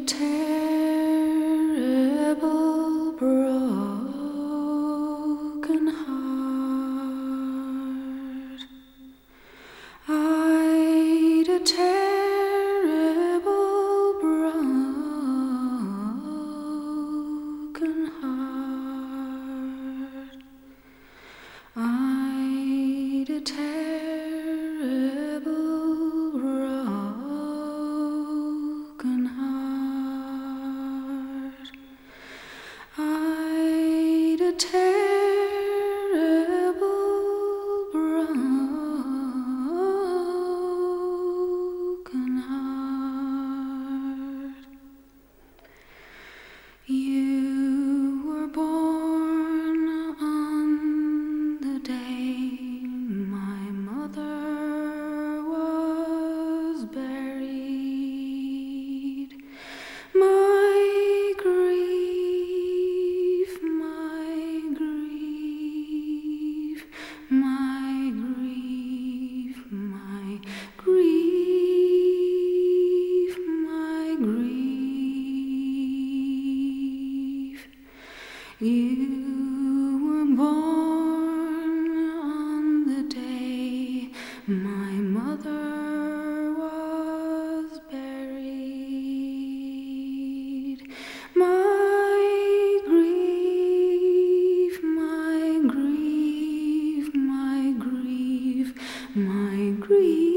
terrible broken heart. I'd a terrible broken heart. I'd a terrible broken heart. I'd a terrible broken heart. You were born on the day my mother was buried. My grief, my grief, my grief, my grief, my grief. You were born on the day my mother was buried. My grief, my grief, my grief, my grief.